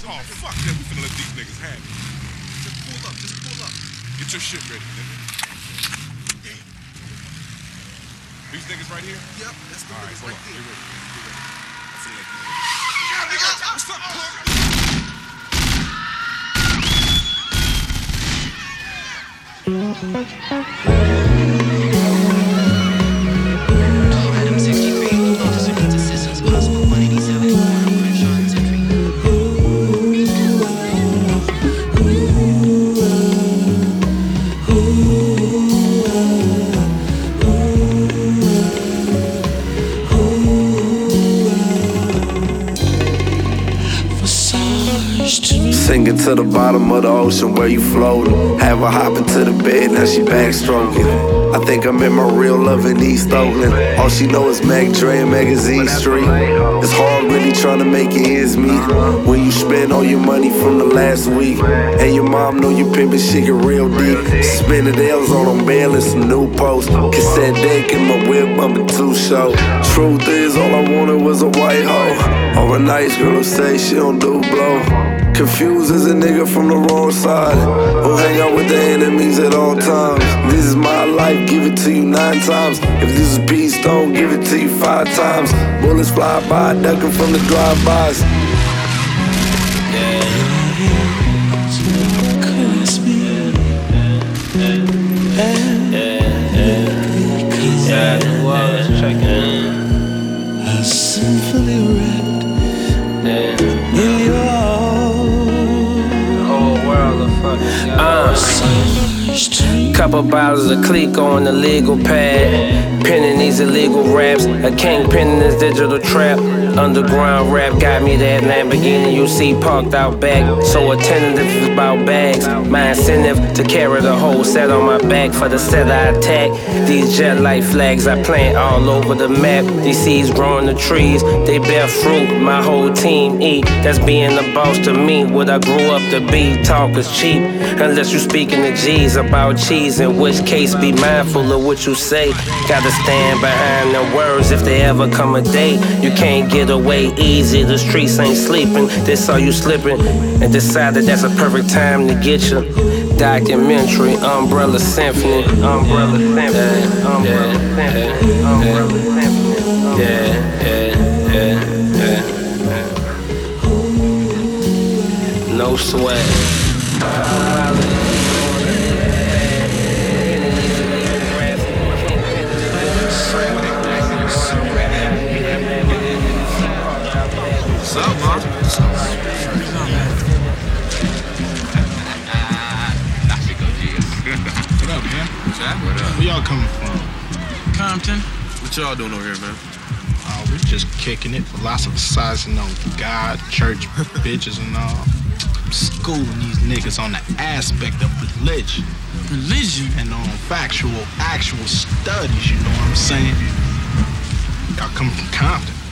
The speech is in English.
Oh, fuck that. We finna let these niggas have it. Just pull up. Get your shit ready, nigga. Damn. These niggas right here? Yep, that's the all right, niggas hold right on. there. Get ready. I'm finna let these niggas. Yeah, nigga. What's up, punk? Item 63. Officer needs assistance. Possible 187. Crenshaw and Century. Sinking to the bottom of the ocean where you floating. Have her hop into the bed, now she backstroking. I think I'm in my real love in East Oakland. All she know is Mac Dre and Magazine Street. It's hard really trying to make your ends meet when you spend all your money from the last week. And your mom know you pimpin' shit get real deep. Spending L's on them bail and some new posts. Cassette deck in my whip bumping 2 show. Truth is all I wanted was a white hoe, or a nice girl who say she don't do blow. Confused as a nigga from the wrong side, who hang out with the enemies at all times. This is my life, give it to you 9 times. If this is peace, don't give it to you 5 times. Bullets fly by, ducking from the drive-bys. A symphony wrapped in your couple bottles of clique on the legal pad. Penning these illegal raps. A kingpin in this digital trap. Underground rap got me that Lamborghini you see parked out back. So attentive is about bags. My incentive to carry the whole set on my back. For the set I attack. These jet light flags I plant all over the map. These seeds growing the trees, they bear fruit. My whole team eat. That's being the boss to me. What I grew up to be. Talk is cheap unless you speaking to G's about cheese. In which case be mindful of what you say. Gotta stand behind the words if they ever come a day. You can't get away easy, the streets ain't sleeping. They saw you slipping and decided that's a perfect time to get you. Documentary, Umbrella Symphony. Umbrella Symphony. Umbrella Symphony. Umbrella Symphony. No sweat. What's up, man? What up, man? Jack, what up? Where y'all coming from? Compton. What y'all doing over here, man? We're just kicking it, philosophizing on God, church, bitches and all. Schooling these niggas on the aspect of religion. Religion? And on actual studies, you know what I'm saying? Y'all come from Compton.